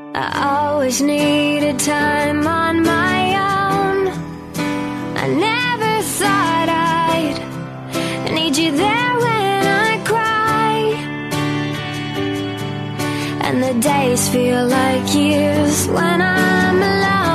I always needed time on my own. I never thought I'd need you there when I cry, and the days feel like years when I'm alone.